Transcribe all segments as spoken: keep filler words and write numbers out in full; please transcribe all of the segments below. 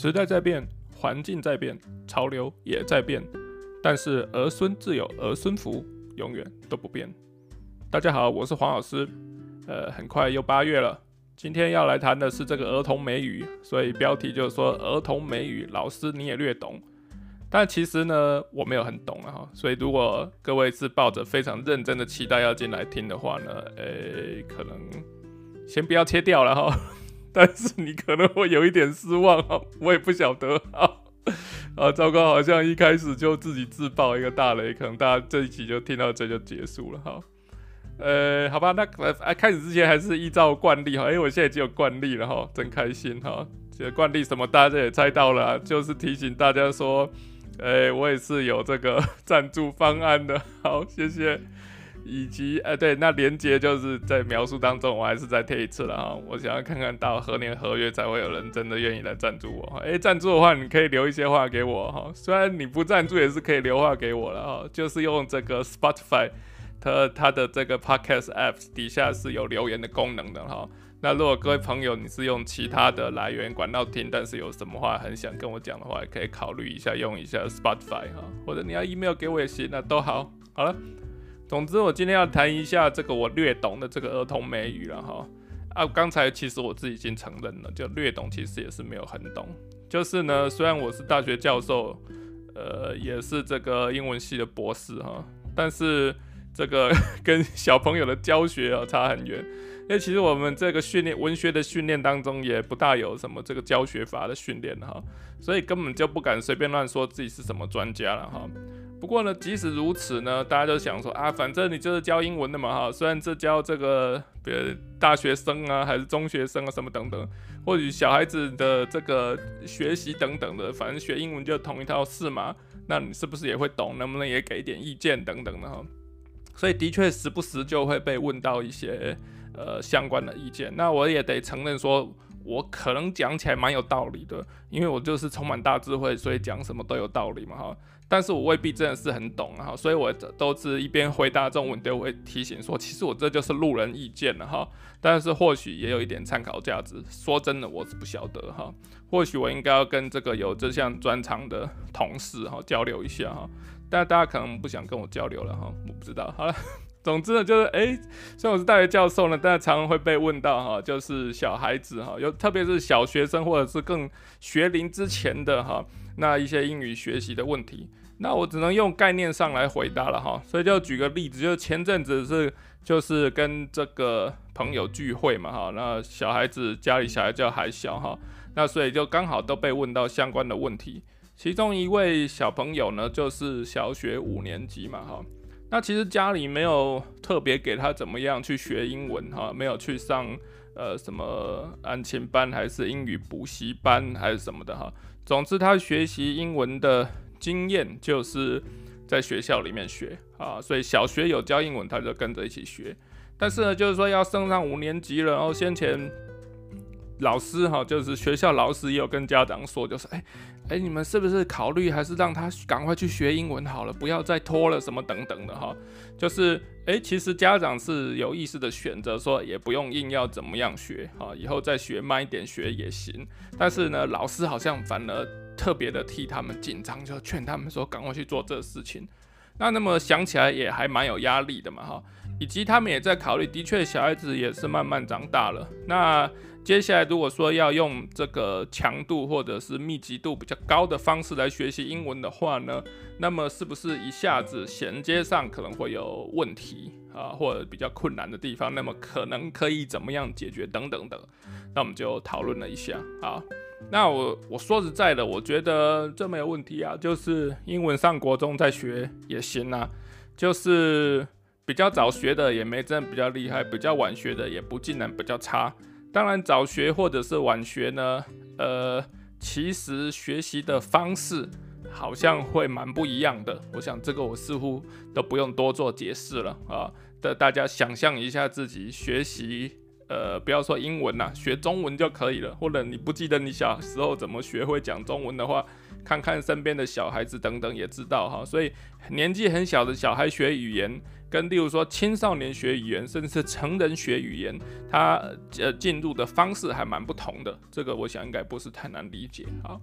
时代在变，环境在变，潮流也在变，但是儿孙自有儿孙福，永远都不变。大家好，我是黄老师。呃，很快又八月了，今天要来谈的是这个儿童美语，所以标题就是说儿童美语，老师你也略懂。但其实呢，我没有很懂啊哈，所以如果各位是抱着非常认真的期待要进来听的话呢，诶，可能先不要切掉了哈。但是你可能会有一点失望哈，我也不晓得哈。啊，糟糕，好像一开始就自己自爆一个大雷，可能大家这一集就听到这就结束了哈。呃，好吧，那呃开始之前还是依照惯例哈，哎，我现在已经有惯例了哈，真开心哈。这惯例什么大家也猜到了、啊，就是提醒大家说，哎，我也是有这个赞助方案的，好，谢谢。以及，呃，对，那连结就是在描述当中，我还是再贴一次了哈。我想要看看到何年何月才会有人真的愿意来赞助我。哎，赞助的话，你可以留一些话给我哈。虽然你不赞助也是可以留话给我了哈，就是用这个 Spotify 它它的这个 Podcast App 底下是有留言的功能的哈。那如果各位朋友你是用其他的来源管道听，但是有什么话很想跟我讲的话，也可以考虑一下用一下 Spotify 哈，或者你要 email 给我也行，那都好。好了。总之，我今天要谈一下这个我略懂的这个儿童美语了哈。啊，刚才其实我自己已经承认了，就略懂其实也是没有很懂。就是呢，虽然我是大学教授，呃，也是这个英文系的博士哈，但是这个跟小朋友的教学啊差很远。因为其实我们这个训练文学的训练当中，也不大有什么这个教学法的训练哈，所以根本就不敢随便乱说自己是什么专家了哈。不过呢，即使如此呢，大家就想说啊，反正你就是教英文的嘛哈。虽然这教这个，比如大学生啊，还是中学生啊，什么等等，或许小孩子的这个学习等等的，反正学英文就同一套事嘛。那你是不是也会懂？能不能也给点意见等等的哈？所以的确时不时就会被问到一些呃相关的意见。那我也得承认说，我可能讲起来蛮有道理的，因为我就是充满大智慧，所以讲什么都有道理嘛哈。但是我未必真的是很懂哈，所以我都是一边回答这种问题，我会提醒说，其实我这就是路人意见了哈，但是或许也有一点参考价值。说真的，我是不晓得哈，或许我应该要跟这个有这项专长的同事哈交流一下哈，但大家可能不想跟我交流了哈，我不知道。好了。总之呢，就是哎，虽然我是大学教授呢，但是常常会被问到哈，就是小孩子哈，有特别是小学生或者是更学龄之前的哈，那一些英语学习的问题，那我只能用概念上来回答了哈。所以就举个例子，就是前阵子是就是跟这个朋友聚会嘛哈，那小孩子家里小孩就还小哈，那所以就刚好都被问到相关的问题。其中一位小朋友呢，就是小学五年级嘛哈。那其实家里没有特别给他怎么样去学英文哈，没有去上呃什么安亲班还是英语补习班还是什么的哈。总之他学习英文的经验就是在学校里面学啊，所以小学有教英文他就跟着一起学。但是呢，就是说要升上五年级了，然后先前老师哈，就是学校老师也有跟家长说，就是哎哎，你们是不是考虑还是让他赶快去学英文好了，不要再拖了什么等等的哈。就是哎，其实家长是有意识的选择说，也不用硬要怎么样学哈，以后再学慢一点学也行。但是呢，老师好像反而特别的替他们紧张，就劝他们说赶快去做这个事情。那那么想起来也还蛮有压力的嘛哈，以及他们也在考虑，的确小孩子也是慢慢长大了。那接下来如果说要用这个强度或者是密集度比较高的方式来学习英文的话呢，那么是不是一下子衔接上可能会有问题啊，或者比较困难的地方？那么可能可以怎么样解决等等的？那我们就讨论了一下啊。那我我说实在的，我觉得这没有问题啊，就是英文上国中再学也行啊，就是比较早学的也没真的比较厉害，比较晚学的也不尽然比较差。当然早学或者是晚学呢，呃，其实学习的方式好像会蛮不一样的。我想这个我似乎都不用多做解释了啊。的大家想象一下自己学习。呃，不要说英文啦，学中文就可以了。或者你不记得你小时候怎么学会讲中文的话，看看身边的小孩子等等也知道哈。所以年纪很小的小孩学语言，跟例如说青少年学语言，甚至是成人学语言，他呃进入的方式还蛮不同的。这个我想应该不是太难理解啊。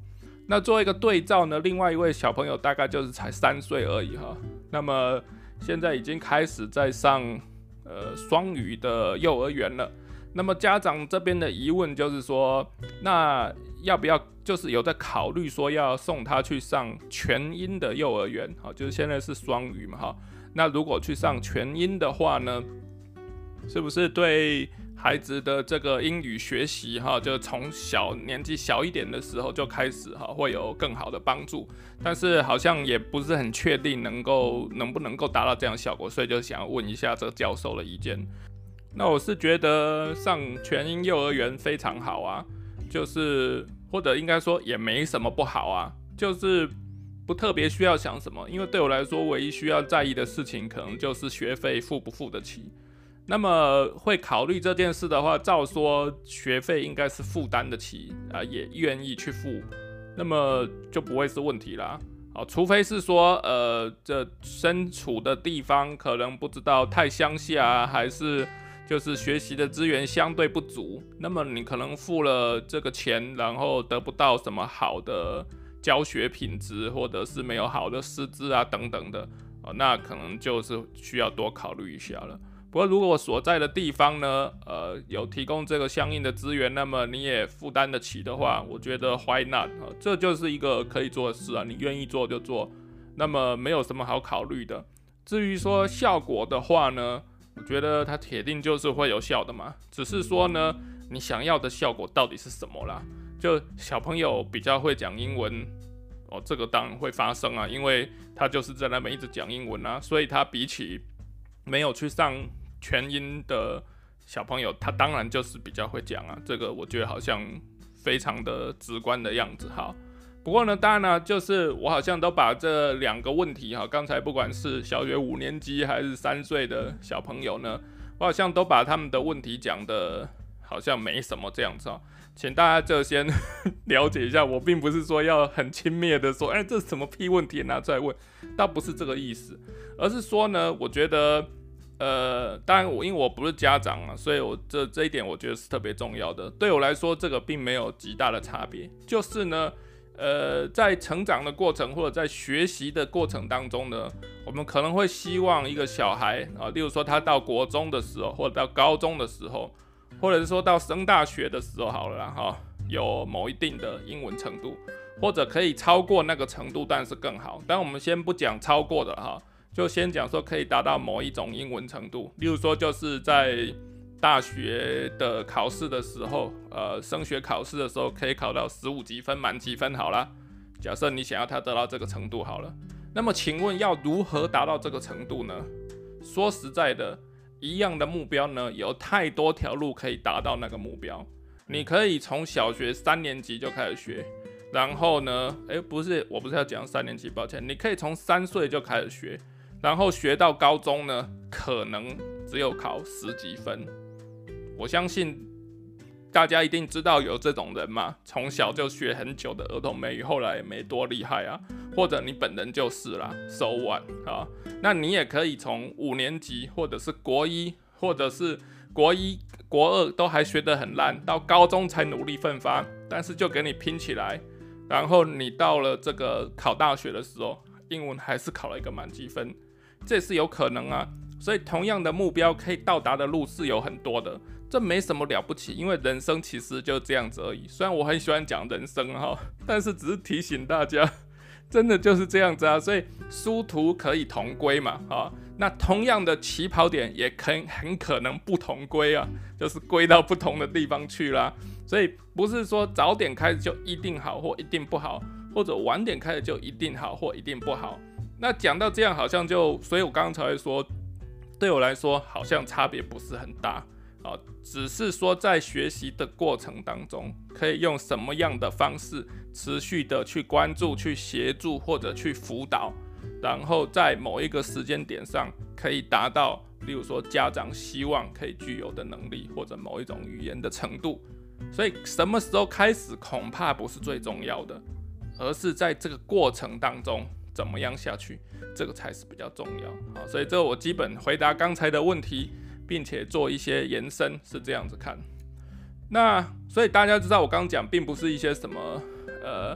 那做一个对照呢，另外一位小朋友大概就是才三岁而已哈，那么现在已经开始在上呃双语的幼儿园了。那么家长这边的疑问就是说，那要不要就是有在考虑说要送他去上全英的幼儿园？好，就是现在是双语嘛哈。那如果去上全英的话呢，是不是对孩子的这个英语学习哈，就从小年纪小一点的时候就开始哈，会有更好的帮助？但是好像也不是很确定能够能不能够达到这样的效果，所以就想要问一下这个教授的意见。那我是觉得上全英幼儿园非常好啊，就是或者应该说也没什么不好啊，就是不特别需要想什么，因为对我来说唯一需要在意的事情可能就是学费付不付得起。那么会考虑这件事的话，照说学费应该是负担得起啊，也愿意去付，那么就不会是问题啦。好，除非是说，呃，这身处的地方可能不知道太乡下，还是就是学习的资源相对不足，那么你可能付了这个钱，然后得不到什么好的教学品质，或者是没有好的师资啊等等的，哦，那可能就是需要多考虑一下了。不过如果所在的地方呢，呃，有提供这个相应的资源，那么你也负担得起的话，我觉得 why not，呃，这就是一个可以做的事啊，你愿意做就做，那么没有什么好考虑的。至于说效果的话呢，我觉得它铁定就是会有效的嘛，只是说呢，你想要的效果到底是什么啦？就小朋友比较会讲英文，哦，这个当然会发生啊，因为他就是在那边一直讲英文啊，所以他比起没有去上全英的小朋友，他当然就是比较会讲啊，这个我觉得好像非常的直观的样子哈。不过呢，当然呢，就是我好像都把这两个问题哈，刚才不管是小学五年级还是三岁的小朋友呢，我好像都把他们的问题讲的好像没什么这样子哦。请大家就先了解一下，我并不是说要很轻蔑的说，哎、欸，这是什么屁问题拿出来问，倒不是这个意思，而是说呢，我觉得。呃，当然我因为我不是家长啊，所以我这这一点我觉得是特别重要的。对我来说，这个并没有极大的差别。就是呢，呃，在成长的过程或者在学习的过程当中呢，我们可能会希望一个小孩啊，例如说他到国中的时候，或者到高中的时候，或者是说到升大学的时候好了啦，哈，有某一定的英文程度，或者可以超过那个程度，但是更好。但我们先不讲超过的哈。就先讲说可以达到某一种英文程度，例如说就是在大学的考试的时候，呃，升学考试的时候可以考到十五级分，满级分好了。假设你想要他得到这个程度好了，那么请问要如何达到这个程度呢？说实在的，一样的目标呢，有太多条路可以达到那个目标。你可以从小学三年级就开始学，然后呢，哎，不是，我不是要讲三年级，抱歉，你可以从三岁就开始学。然后学到高中呢，可能只有考十几分。我相信大家一定知道有这种人嘛，从小就学很久的儿童美语，后来也没多厉害啊。或者你本人就是啦 ，so what 啊？那你也可以从五年级，或者是国一，或者是国一、国二都还学得很烂，到高中才努力奋发，但是就给你拼起来，然后你到了这个考大学的时候，英文还是考了一个满级分。这是有可能啊，所以同样的目标可以到达的路是有很多的，这没什么了不起，因为人生其实就这样子而已。虽然我很喜欢讲人生哈，但是只是提醒大家，真的就是这样子啊。所以殊途可以同归嘛，啊，那同样的起跑点也可很可能不同归啊，就是归到不同的地方去啦。所以不是说早点开始就一定好或一定不好，或者晚点开始就一定好或一定不好。那讲到这样，好像就，所以我刚刚才会说，对我来说好像差别不是很大啊，只是说在学习的过程当中，可以用什么样的方式持续的去关注、去协助或者去辅导，然后在某一个时间点上可以达到，例如说家长希望可以具有的能力，或者某一种语言的程度。所以什么时候开始恐怕不是最重要的，而是在这个过程当中怎么样下去，这个才是比较重要。好，所以这我基本回答刚才的问题，并且做一些延伸，是这样子看。那所以大家知道我刚刚讲并不是一些什么呃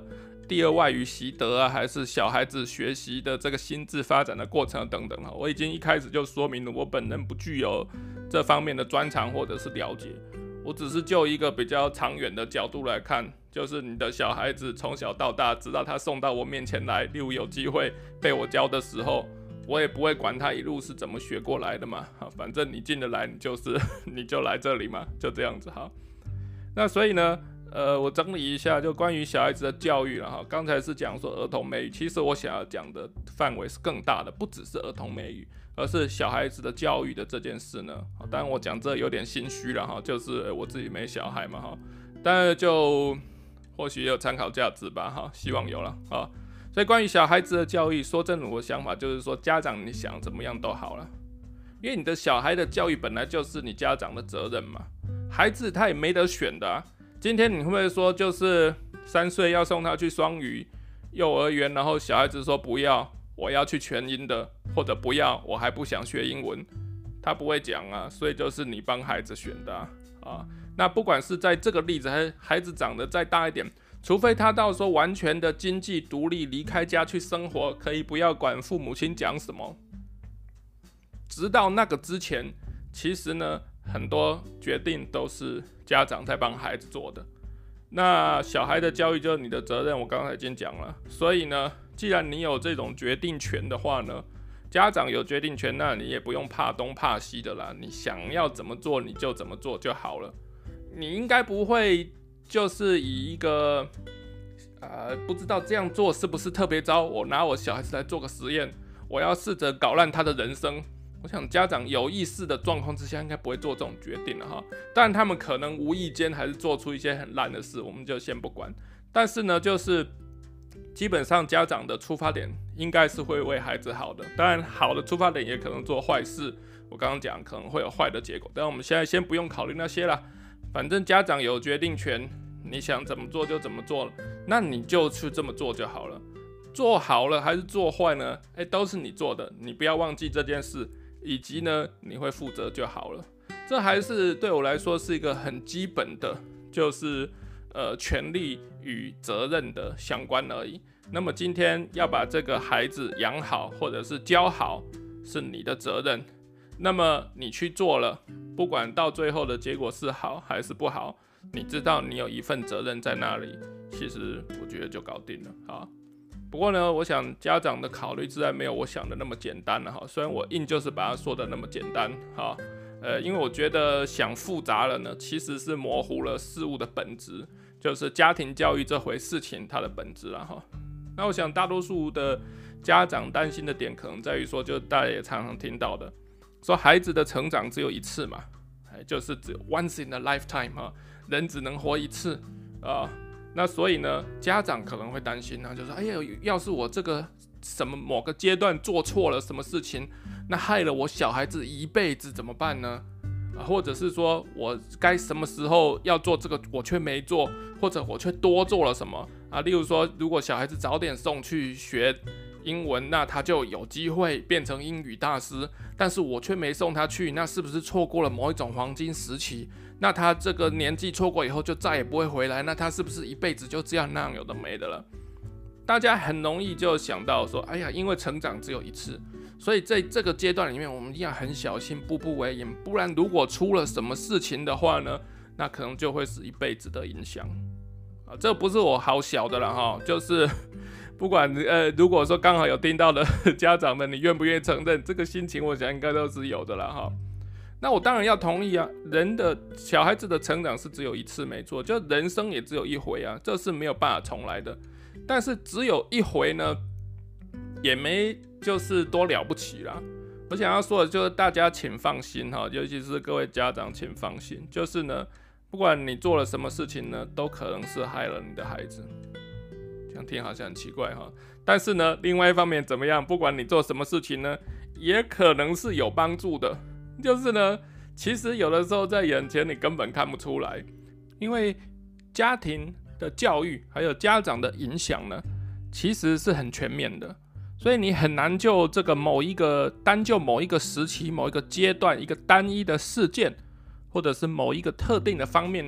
第二外语习得啊，还是小孩子学习的这个心智发展的过程等等，我已经一开始就说明了，我本人不具有这方面的专长或者是了解，我只是就一个比较长远的角度来看，就是你的小孩子从小到大，直到他送到我面前来，例如有机会被我教的时候，我也不会管他一路是怎么学过来的嘛，反正你进得来，你就是你就来这里嘛，就这样子哈。那所以呢，呃，我整理一下，就关于小孩子的教育了哈。刚才是讲说儿童美语，其实我想要讲的范围是更大的，不只是儿童美语，而是小孩子的教育的这件事呢。当然我讲这有点心虚了哈，就是我自己没小孩嘛哈，但就或许有参考价值吧哈，希望有了啊。所以关于小孩子的教育，说真的，我的想法就是说，家长你想怎么样都好了，因为你的小孩的教育本来就是你家长的责任嘛。孩子他也没得选的啊。今天你会不会说，就是三岁要送他去双语幼儿园，然后小孩子说不要，我要去全英的，或者不要，我还不想学英文，他不会讲啊。所以就是你帮孩子选的 啊, 啊。那不管是在这个例子，还是孩子长得再大一点，除非他到时候完全的经济独立，离开家去生活，可以不要管父母亲讲什么。直到那个之前，其实呢，很多决定都是家长在帮孩子做的。那小孩的教育就是你的责任，我刚才已经讲了。所以呢，既然你有这种决定权的话呢，家长有决定权，那你也不用怕东怕西的啦。你想要怎么做，你就怎么做就好了。你应该不会就是以一个呃不知道这样做是不是特别糟，我拿我小孩子来做个实验，我要试着搞烂他的人生。我想家长有意识的状况之下，应该不会做这种决定了哈。当然他们可能无意间还是做出一些很烂的事，我们就先不管。但是呢，就是基本上家长的出发点应该是会为孩子好的。当然，好的出发点也可能做坏事。我刚刚讲可能会有坏的结果，但我们现在先不用考虑那些啦。反正家长有决定权，你想怎么做就怎么做了，那你就去这么做就好了。做好了还是做坏呢？欸，都是你做的，你不要忘记这件事。以及呢，你会负责就好了。这还是对我来说是一个很基本的，就是呃权利与责任的相关而已。那么今天要把这个孩子养好，或者是教好，是你的责任。那么你去做了，不管到最后的结果是好还是不好，你知道你有一份责任在那里，其实我觉得就搞定了啊。不过呢，我想家长的考虑自然没有我想的那么简单了哈。虽然我硬就是把它说的那么简单哈，呃，因为我觉得想复杂了呢，其实是模糊了事物的本质，就是家庭教育这回事情它的本质了哈。那我想大多数的家长担心的点可能在于说，就大家也常常听到的，说孩子的成长只有一次嘛，就是只有 once in a lifetime 哈，人只能活一次啊。呃那所以呢，家长可能会担心呢，就说：“哎呀，要是我这个什么某个阶段做错了什么事情，那害了我小孩子一辈子怎么办呢？啊，或者是说我该什么时候要做这个，我却没做，或者我却多做了什么啊？例如说，如果小孩子早点送去学英文，那他就有机会变成英语大师，但是我却没送他去，那是不是错过了某一种黄金时期？那他这个年纪错过以后就再也不会回来，那他是不是一辈子就这样那样有的没的了？大家很容易就想到说，哎呀，因为成长只有一次，所以在这个阶段里面，我们一定要很小心，步步为营，不然如果出了什么事情的话呢，那可能就会是一辈子的影响啊。这不是我好小的啦哈，就是不管呃，如果说刚好有听到的家长们，你愿不愿意承认这个心情，我想应该都是有的啦哈。那我当然要同意啊，人的小孩子的成长是只有一次没错，就人生也只有一回啊，这是没有办法重来的。但是只有一回呢，也没就是多了不起啦。我想要说的就是大家请放心哈，尤其是各位家长请放心，就是呢，不管你做了什么事情呢，都可能是害了你的孩子。这样听好像很奇怪哈，但是呢，另外一方面怎么样，不管你做什么事情呢，也可能是有帮助的。就是呢，其实有的时候在眼前你根本看不出来，因为家庭的教育还有家长的影响呢，其实是很全面的，所以你很难就这个某一个单就某一个时期、某一个阶段、一个单一的事件，或者是某一个特定的方面呢，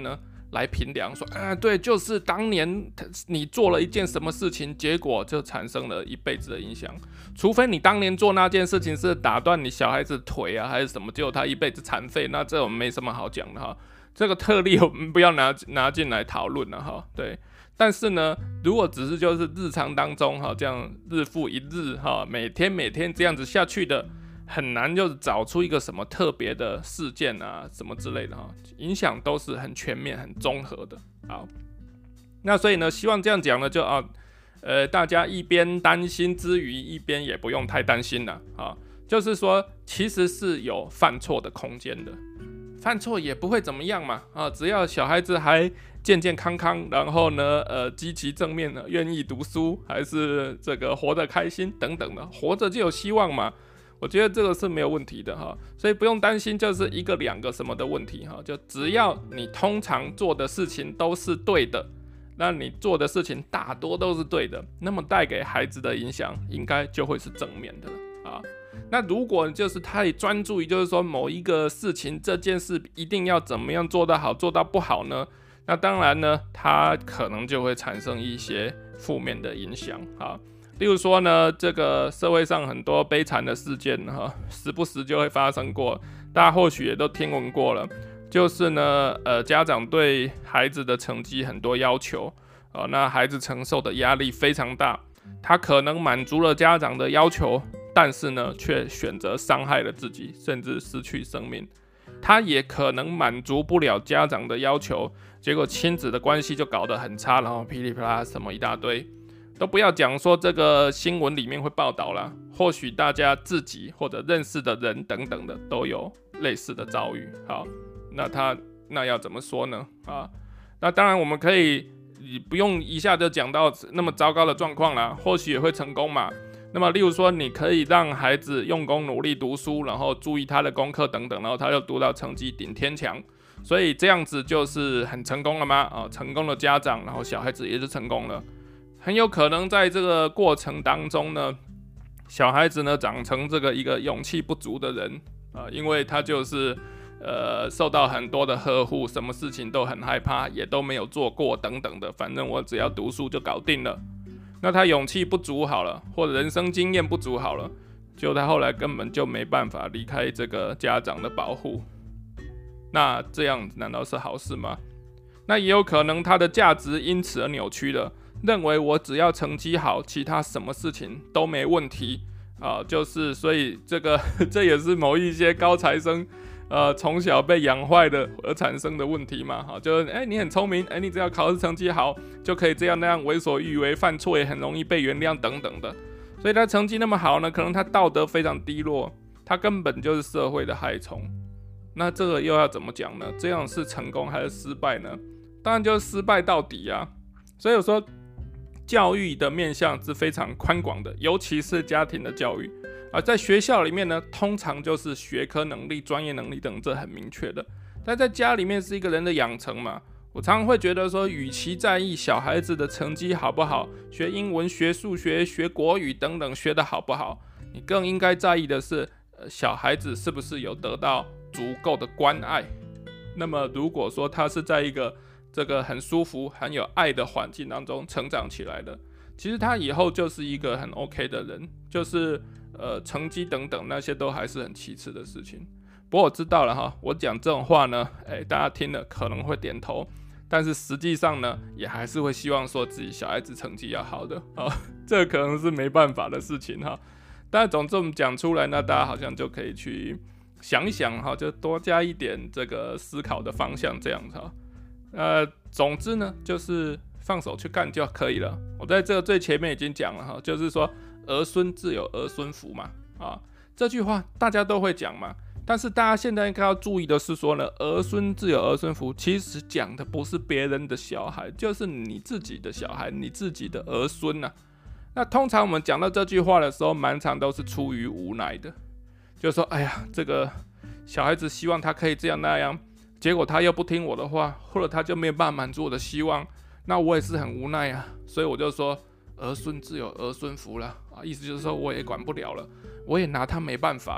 来评量，说啊，对，就是当年你做了一件什么事情，结果就产生了一辈子的影响。除非你当年做那件事情是打断你小孩子腿啊，还是什么，结果他一辈子残废，那这我们没什么好讲的哈。这个特例我们不要拿拿进来讨论了哈。对，但是呢，如果只是就是日常当中哈，这样日复一日哈，每天每天这样子下去的，很难就是找出一个什么特别的事件啊，什么之类的哈，影响都是很全面、很综合的。好，那所以呢，希望这样讲呢，就啊，呃，大家一边担心之余，一边也不用太担心了啊。就是说，其实是有犯错的空间的。犯错也不会怎么样嘛，啊，只要小孩子还健健康康，然后呢，呃，积极正面的，愿意读书，还是这个活得开心等等的，活着就有希望嘛。我觉得这个是没有问题的哈，所以不用担心就是一个两个什么的问题哈，就只要你通常做的事情都是对的，那你做的事情大多都是对的，那么带给孩子的影响应该就会是正面的了啊。那如果就是太专注于就是说某一个事情这件事一定要怎么样做得好做到不好呢，那当然呢它可能就会产生一些负面的影响啊。例如说呢，这个社会上很多悲惨的事件哈，时不时就会发生过，大家或许也都听闻过了。就是呢，呃，家长对孩子的成绩很多要求，呃，那孩子承受的压力非常大，他可能满足了家长的要求，但是呢，却选择伤害了自己，甚至失去生命。他也可能满足不了家长的要求，结果亲子的关系就搞得很差，然后噼里啪啦什么一大堆。都不要讲说这个新闻里面会报道啦，或许大家自己或者认识的人等等的都有类似的遭遇。好，那他那要怎么说呢？啊，那当然我们可以不用一下就讲到那么糟糕的状况啦，或许也会成功嘛。那么例如说，你可以让孩子用功努力读书，然后注意他的功课等等，然后他就读到成绩顶天强，所以这样子就是很成功了吗？啊，成功的家长，然后小孩子也是成功了。很有可能在这个过程当中呢，小孩子呢长成这个一个勇气不足的人啊、呃，因为他就是呃受到很多的呵护，什么事情都很害怕，也都没有做过等等的，反正我只要读书就搞定了。那他勇气不足好了，或者人生经验不足好了，就他后来根本就没办法离开这个家长的保护。那这样难道是好事吗？那也有可能他的价值因此而扭曲了。认为我只要成绩好，其他什么事情都没问题啊、呃，就是所以这个这也是某一些高材生呃从小被养坏的而产生的问题嘛，哈，就是哎、欸、你很聪明，哎、欸、你只要考试成绩好就可以这样那样为所欲为，犯错也很容易被原谅等等的，所以他成绩那么好呢，可能他道德非常低落，他根本就是社会的害虫。那这个又要怎么讲呢？这样是成功还是失败呢？当然就是失败到底啊。所以有时候教育的面向是非常宽广的，尤其是家庭的教育啊，在学校里面呢，通常就是学科能力、专业能力等，这很明确的。但在家里面是一个人的养成嘛，我常常会觉得说，与其在意小孩子的成绩好不好，学英文、学数学、学国语等等学得好不好，你更应该在意的是，呃，小孩子是不是有得到足够的关爱。那么如果说他是在一个这个很舒服、很有爱的环境当中成长起来的，其实他以后就是一个很 OK 的人，就是呃成绩等等那些都还是很其次的事情。不过我知道了哈，我讲这种话呢，哎，大家听了可能会点头，但是实际上呢，也还是会希望说自己小孩子成绩要好的啊，这可能是没办法的事情哈。但总之我们讲出来，那大家好像就可以去想一想哈，就多加一点这个思考的方向这样子哈。呃，总之呢，就是放手去干就可以了。我在这个最前面已经讲了哈，就是说儿孙自有儿孙福嘛，啊，这句话大家都会讲嘛。但是大家现在应该要注意的是说呢，儿孙自有儿孙福，其实讲的不是别人的小孩，就是你自己的小孩，你自己的儿孙啊。那通常我们讲到这句话的时候，蛮常都是出于无奈的，就是说，哎呀，这个小孩子希望他可以这样那样。结果他又不听我的话，或者他就没有办法满足我的希望，那我也是很无奈啊。所以我就说儿孙自有儿孙福了啊，意思就是说我也管不了了，我也拿他没办法了。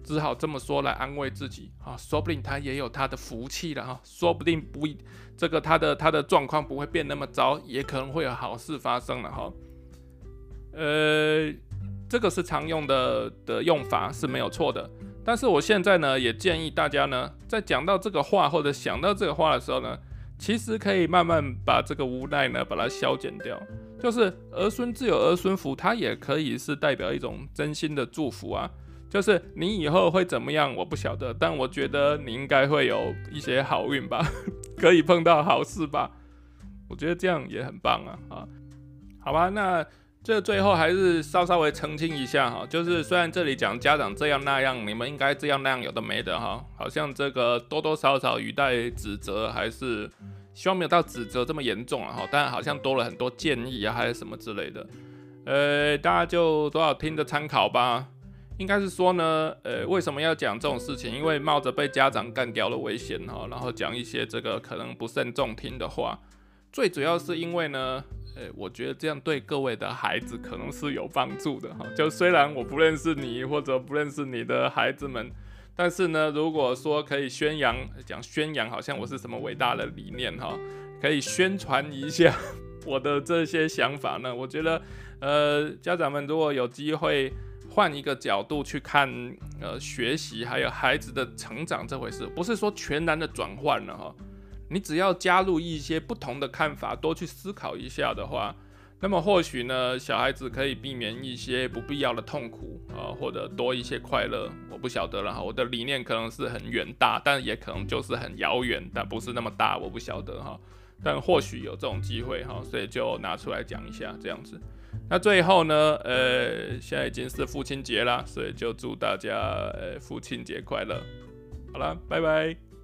只好这么说来安慰自己啊，说不定他也有他的福气了哈，说不定不这个他的他的状况不会变那么糟，也可能会有好事发生了哈。呃，这个是常用的的用法是没有错的，但是我现在呢也建议大家呢，在讲到这个话或者想到这个话的时候呢，其实可以慢慢把这个无奈呢把它消减掉，就是儿孙自有儿孙福，它也可以是代表一种真心的祝福啊。就是你以后会怎么样，我不晓得，但我觉得你应该会有一些好运吧，可以碰到好事吧。我觉得这样也很棒啊啊，好吧，那这最后还是稍稍微澄清一下哈，就是虽然这里讲家长这样那样，你们应该这样那样，有的没的哈，好像这个多多少少语带指责，还是希望没有到指责这么严重了哈，但好像多了很多建议啊，还是什么之类的，呃，大家就多少听着参考吧。应该是说呢，呃，为什么要讲这种事情？因为冒着被家长干掉的危险哈，然后讲一些这个可能不慎重听的话，最主要是因为呢，呃，我觉得这样对各位的孩子可能是有帮助的哈。就虽然我不认识你或者不认识你的孩子们，但是呢，如果说可以宣扬，讲宣扬好像我是什么伟大的理念哈，可以宣传一下我的这些想法呢，我觉得，呃，家长们如果有机会换一个角度去看，呃，学习还有孩子的成长这回事，不是说全然的转换了哈。你只要加入一些不同的看法，多去思考一下的话，那么或许呢，小孩子可以避免一些不必要的痛苦啊、呃，或者多一些快乐。我不晓得了哈，我的理念可能是很远大，但也可能就是很遥远，但不是那么大，我不晓得哈。但或许有这种机会哈，所以就拿出来讲一下这样子。那最后呢，呃，现在已经是父亲节啦，所以就祝大家呃父亲节快乐。好啦，拜拜。